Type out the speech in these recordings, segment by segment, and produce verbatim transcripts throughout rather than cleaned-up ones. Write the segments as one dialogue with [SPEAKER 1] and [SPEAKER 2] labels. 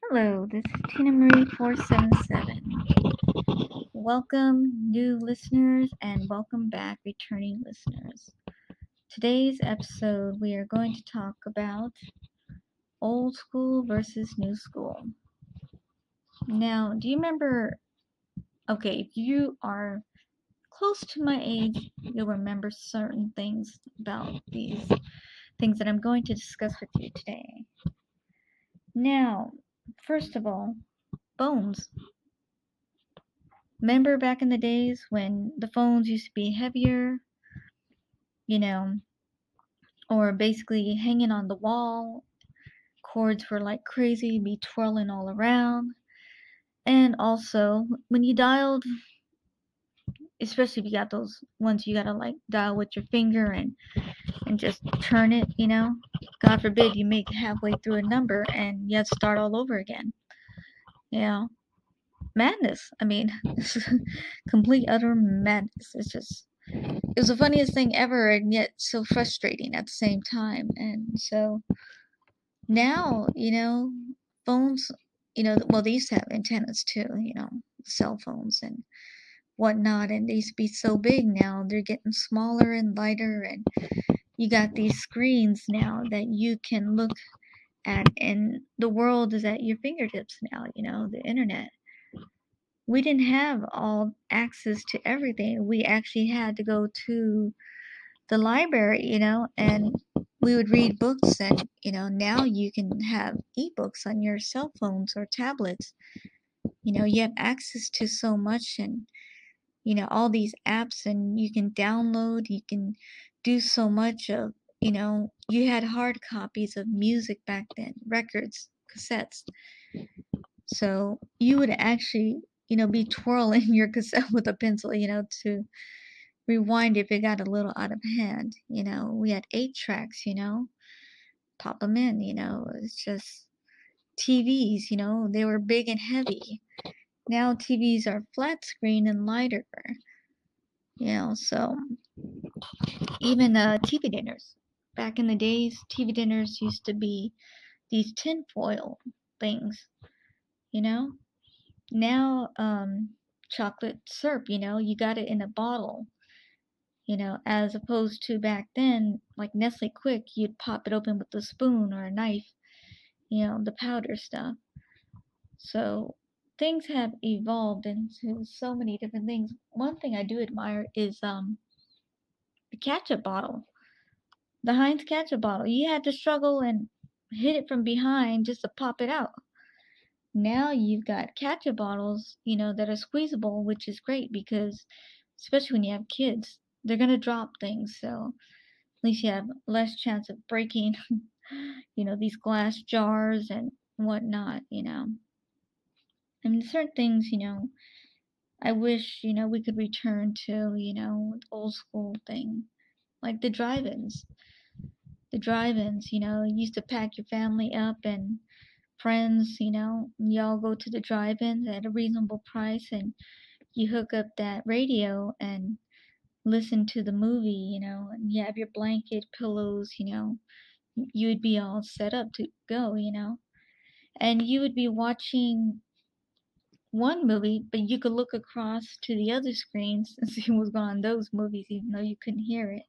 [SPEAKER 1] Hello, this is Tina Marie four seven seven. Welcome, new listeners, and welcome back, returning listeners. Today's episode, we are going to talk about old school versus new school. Now, do you remember? Okay, if you are close to my age, you'll remember certain things about these things that I'm going to discuss with you today. Now, first of all, phones. Remember back in the days when the phones used to be heavier, you know, or basically hanging on the wall? Cords were like crazy, be twirling all around. And also, when you dialed, especially if you got those ones you gotta like dial with your finger and, and just turn it, you know? God forbid you make it halfway through a number and you have to start all over again. You know? Madness. I mean, complete utter madness. It's just it was the funniest thing ever and yet so frustrating at the same time. And so now, you know, phones, you know, well, they used to have antennas too, you know, cell phones and whatnot, and they used to be so big. Now they're getting smaller and lighter, and you got these screens now that you can look at, and the world is at your fingertips now, you know, the internet. We didn't have all access to everything. We actually had to go to the library, you know, and we would read books. And, you know, now you can have ebooks on your cell phones or tablets. You know, you have access to so much and, you know, all these apps, and you can download, you can do so much of, you know, you had hard copies of music back then, records, cassettes. So you would actually, you know, be twirling your cassette with a pencil, you know, to rewind if it got a little out of hand. You know, we had eight tracks, you know, pop them in, you know, it's just T Vs, you know, they were big and heavy. Now T Vs are flat screen and lighter, you know, so even uh, T V dinners. Back in the days, T V dinners used to be these tinfoil things, you know. Now, um, chocolate syrup, you know, you got it in a bottle, you know, as opposed to back then, like Nestle Quick, you'd pop it open with a spoon or a knife, you know, the powder stuff. So things have evolved into so many different things. One thing I do admire is um the ketchup bottle. The Heinz ketchup bottle. You had to struggle and hit it from behind just to pop it out. Now you've got ketchup bottles, you know, that are squeezable, which is great because, especially when you have kids, they're gonna drop things. So at least you have less chance of breaking, you know, these glass jars and whatnot, you know. I mean, certain things, you know, I wish, you know, we could return to, you know, old school thing, like the drive-ins. The drive-ins, you know, you used to pack your family up and friends, you know, y'all go to the drive-ins at a reasonable price and you hook up that radio and listen to the movie, you know, and you have your blanket, pillows, you know, you would be all set up to go, you know, and you would be watching one movie, but you could look across to the other screens and see what's going on in those movies, even though you couldn't hear it.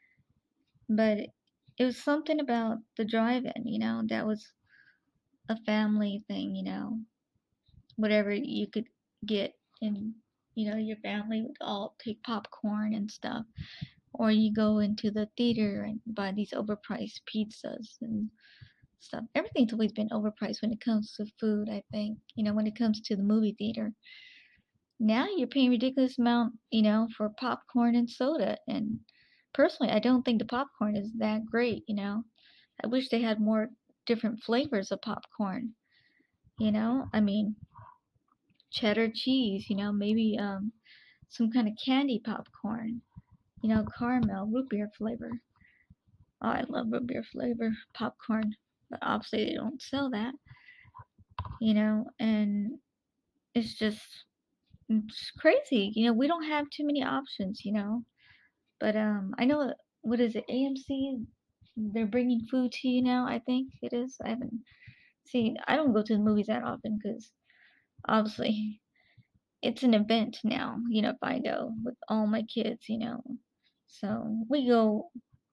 [SPEAKER 1] But it was something about the drive-in, you know, that was a family thing, you know, whatever you could get, and you know, your family would all take popcorn and stuff, or you go into the theater and buy these overpriced pizzas and stuff. Everything's always been overpriced when it comes to food, I think, you know, when it comes to the movie theater. Now you're paying ridiculous amount, you know, for popcorn and soda. And personally, I don't think the popcorn is that great, you know. I wish they had more different flavors of popcorn, you know. I mean, cheddar cheese, you know, maybe um some kind of candy popcorn, you know, caramel, root beer flavor. Oh, I love root beer flavor popcorn, but obviously they don't sell that, you know, and it's just it's crazy. You know, we don't have too many options, you know. But um, I know what is it, A M C? They're bringing food to you now. I think it is. I haven't See, I don't go to the movies that often because obviously it's an event now, you know, if I go with all my kids, you know. So we go,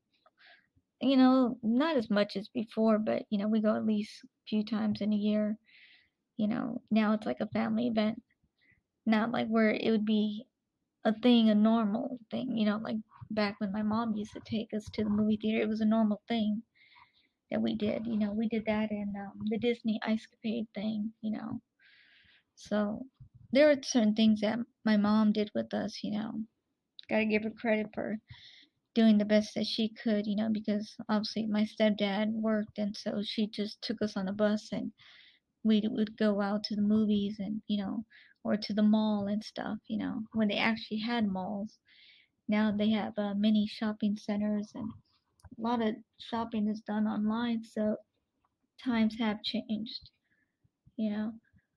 [SPEAKER 1] you know, not as much as before, but, you know, we go at least a few times in a year. You know, now it's like a family event, not like where it would be a thing, a normal thing, you know, like back when my mom used to take us to the movie theater, it was a normal thing that we did. You know, we did that in um, the Disney Ice Capade thing, you know. So there are certain things that my mom did with us, you know. Gotta give her credit for doing the best that she could, you know, because obviously my stepdad worked, and so she just took us on the bus and we would go out to the movies and, you know, or to the mall and stuff, you know, when they actually had malls. Now they have uh, mini shopping centers, and a lot of shopping is done online, so times have changed, you know.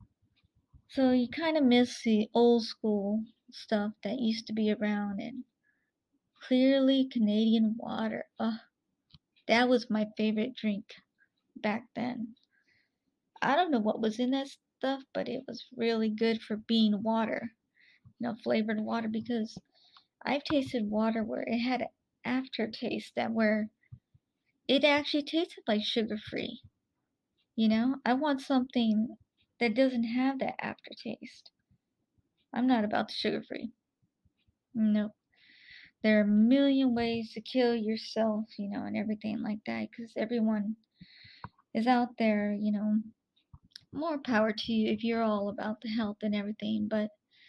[SPEAKER 1] So you kind of miss the old school stuff that used to be around, and clearly Canadian water. Ugh, that was my favorite drink back then. I don't know what was in that stuff, but it was really good for being water, you know, flavored water, because I've tasted water where it had an aftertaste that where it actually tasted like sugar free. You know, I want something that doesn't have that aftertaste. I'm not about the sugar free. No. There are a million ways to kill yourself, you know, and everything like that, because everyone is out there, you know. More power to you if you're all about the health and everything, but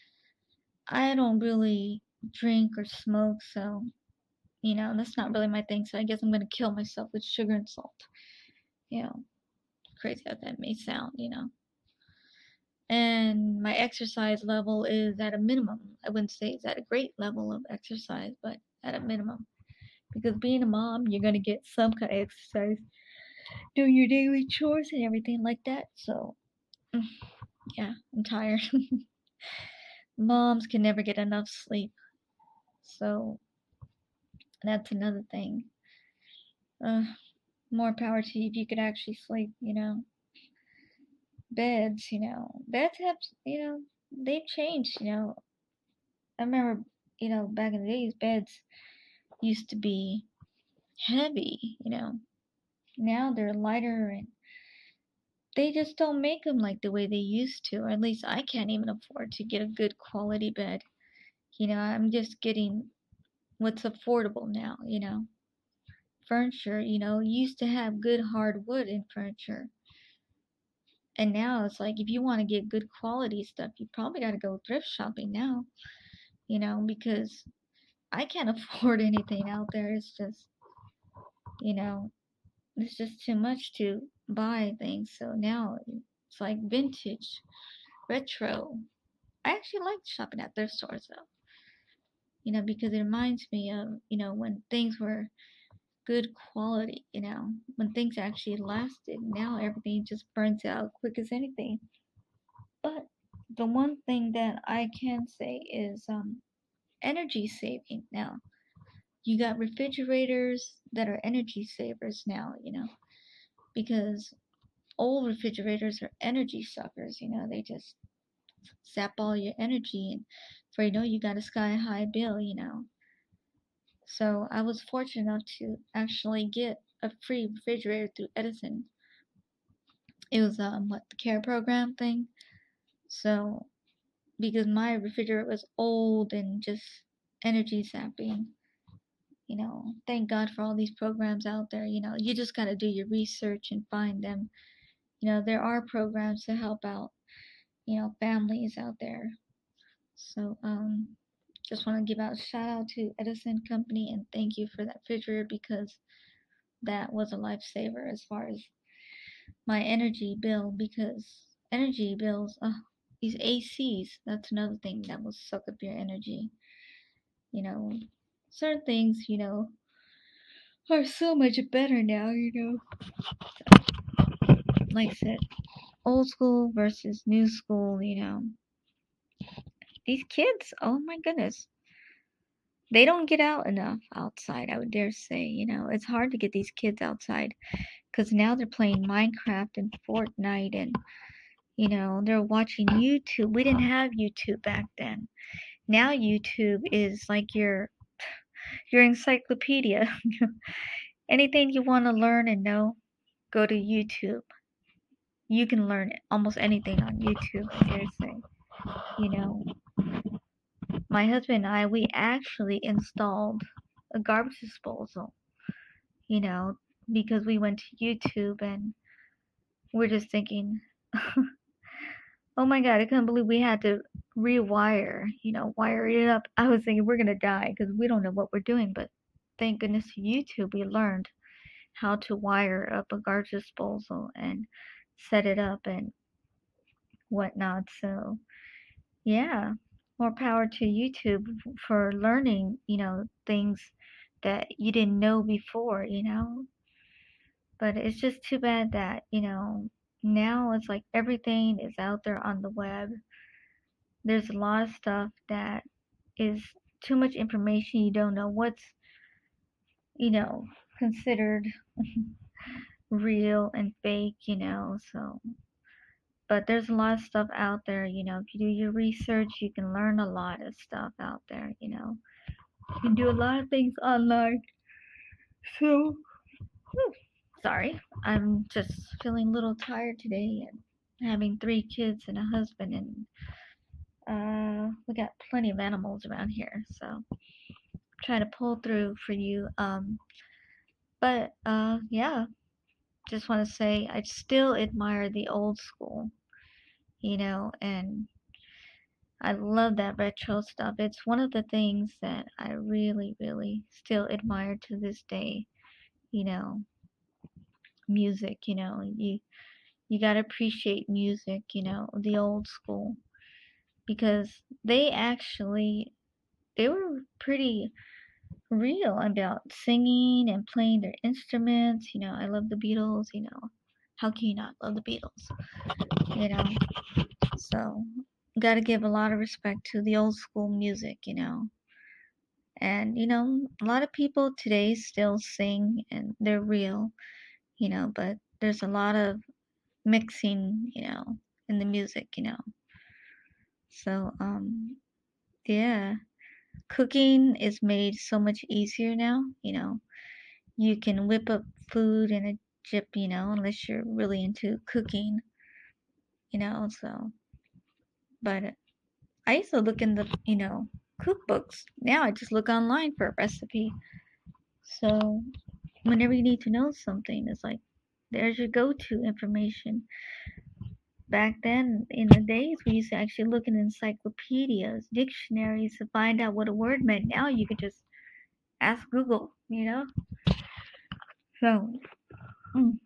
[SPEAKER 1] I don't really drink or smoke, so, you know, that's not really my thing, so I guess I'm gonna kill myself with sugar and salt. You know, crazy how that may sound, you know. And my exercise level is at a minimum. I wouldn't say it's at a great level of exercise, but at a minimum. Because being a mom, you're gonna get some kind of exercise doing your daily chores and everything like that. So, yeah, I'm tired. Moms can never get enough sleep. So, that's another thing. Uh, more power to you if you could actually sleep, you know. Beds, you know. Beds have, you know, they've changed, you know. I remember, you know, back in the days, beds used to be heavy, you know. Now they're lighter, and they just don't make them like the way they used to, or at least I can't even afford to get a good quality bed. You know, I'm just getting what's affordable now, you know. Furniture, you know, used to have good hardwood in furniture. And now it's like if you want to get good quality stuff, you probably got to go thrift shopping now, you know, because I can't afford anything out there. It's just, you know, it's just too much to buy things. So now it's like vintage, retro. I actually like shopping at thrift stores though, you know, because it reminds me of, you know, when things were good quality, you know, when things actually lasted. Now everything just burns out quick as anything. But the one thing that I can say is um, energy saving now. You got refrigerators that are energy savers now, you know, because old refrigerators are energy suckers, you know, they just zap all your energy, and before you know, you got a sky high bill, you know. So I was fortunate enough to actually get a free refrigerator through Edison. It was um what the care program thing. So because my refrigerator was old and just energy zapping, you know, thank God for all these programs out there. You know, you just got to do your research and find them. You know, there are programs to help out, you know, families out there. So, um, just want to give out a shout out to Edison Company and thank you for that refrigerator, because that was a lifesaver as far as my energy bill, because energy bills, uh, these A Cs, that's another thing that will suck up your energy. You know, certain things, you know, are so much better now, you know. Like I said, old school versus new school, you know. These kids, oh my goodness. They don't get out enough outside, I would dare say, you know, it's hard to get these kids outside because now they're playing Minecraft and Fortnite and, you know, they're watching YouTube. We didn't have YouTube back then. Now YouTube is like your your encyclopedia. Anything you want to learn and know, go to YouTube. You can learn almost anything on YouTube, I dare say. You know, my husband and I, we actually installed a garbage disposal, you know, because we went to YouTube and we're just thinking, oh my God, I couldn't believe we had to rewire, you know, wire it up. I was thinking we're going to die because we don't know what we're doing. But thank goodness to YouTube, we learned how to wire up a garbage disposal and set it up and whatnot. So, yeah, more power to YouTube for learning, you know, things that you didn't know before, you know. But it's just too bad that, you know, now it's like everything is out there on the web. There's a lot of stuff that is too much information. You don't know what's, you know, considered real and fake, you know. So, but there's a lot of stuff out there, you know. If you do your research, you can learn a lot of stuff out there, you know. You can do a lot of things online. So, whew, sorry, I'm just feeling a little tired today and having three kids and a husband, and uh, we got plenty of animals around here. So, trying to pull through for you. Um, but uh, yeah, just want to say I still admire the old school, you know, and I love that retro stuff. It's one of the things that I really, really still admire to this day, you know, music, you know, you you got to appreciate music, you know, the old school because they actually they were pretty real about singing and playing their instruments. You know, I love the Beatles, you know. How can you not love the Beatles? You know, so got to give a lot of respect to the old school music, you know. And, you know, a lot of people today still sing and they're real, you know, but there's a lot of mixing, you know, in the music, you know. So, um, yeah, cooking is made so much easier now, you know. You can whip up food in a chip, you know, unless you're really into cooking, you know, so, but I used to look in the, you know, cookbooks. Now I just look online for a recipe. So, whenever you need to know something, it's like, there's your go-to information. Back then, in the days, we used to actually look in encyclopedias, dictionaries to find out what a word meant. Now you could just ask Google, you know? So, mm.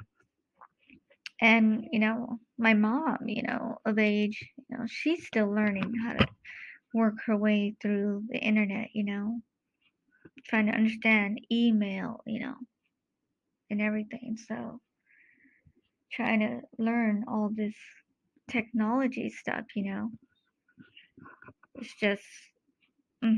[SPEAKER 1] And, you know, my mom, you know, of age, you know, she's still learning how to work her way through the internet, you know, trying to understand email, you know, and everything. So, trying to learn all this technology stuff, you know, it's just, mm,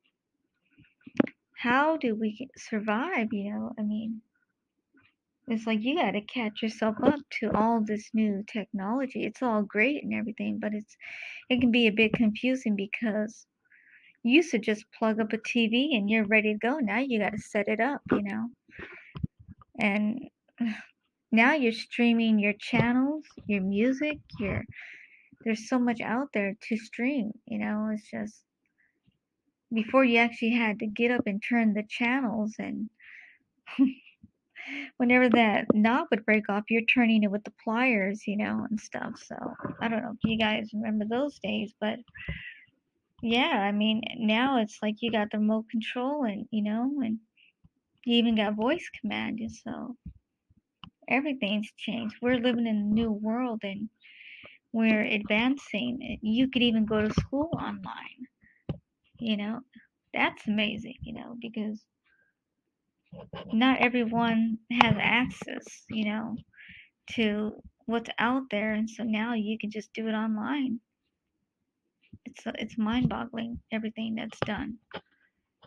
[SPEAKER 1] how do we survive, you know? I mean, it's like you got to catch yourself up to all this new technology. It's all great and everything, but it's it can be a bit confusing because you used to just plug up a T V and you're ready to go. Now you got to set it up, you know. And now you're streaming your channels, your music, your there's so much out there to stream, you know. It's just before you actually had to get up and turn the channels, and whenever that knob would break off, you're turning it with the pliers, you know, and stuff. So I don't know if you guys remember those days, but yeah, I mean, now it's like you got the remote control, and you know, and you even got voice command, and so everything's changed. We're living in a new world, and we're advancing. You could even go to school online, you know. That's amazing, you know, because not everyone has access, you know, to what's out there, and so now you can just do it online. It's it's mind-boggling everything that's done.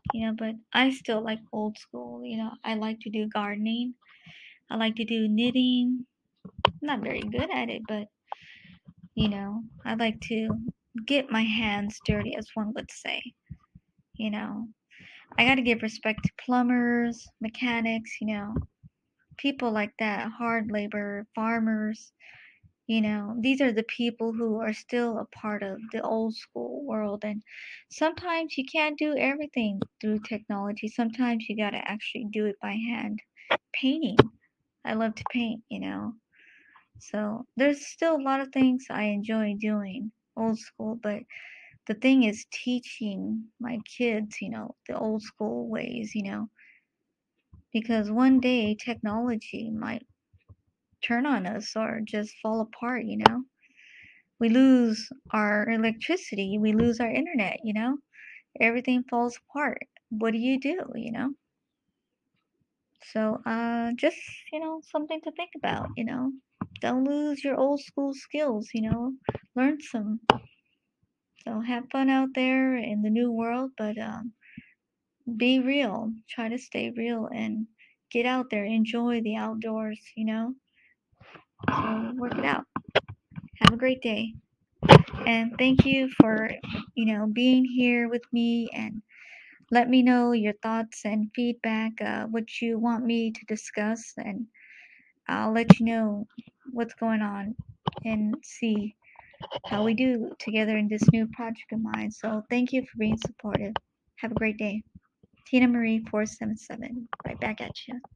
[SPEAKER 1] you know, but I still like old school, you know. I like to do gardening. I like to do knitting. I'm not very good at it, but, you know, I like to get my hands dirty, as one would say, you know. I gotta give respect to plumbers, mechanics, you know, people like that, hard labor, farmers, you know, these are the people who are still a part of the old school world. And sometimes you can't do everything through technology. Sometimes you gotta actually do it by hand. Painting. I love to paint, you know. So there's still a lot of things I enjoy doing old school, but the thing is teaching my kids, you know, the old school ways, you know, because one day technology might turn on us or just fall apart, you know. We lose our electricity, we lose our internet, you know. Everything falls apart. What do you do, you know? So, uh, just, you know, something to think about, you know. Don't lose your old school skills, you know. Learn some. So have fun out there in the new world, but um, be real. Try to stay real and get out there. Enjoy the outdoors, you know. So work it out. Have a great day. And thank you for, you know, being here with me, and let me know your thoughts and feedback, uh, what you want me to discuss, and I'll let you know what's going on and see how we do together in this new project of mine. So thank you for being supportive. Have a great day. Tina Marie four seven seven, right back at you.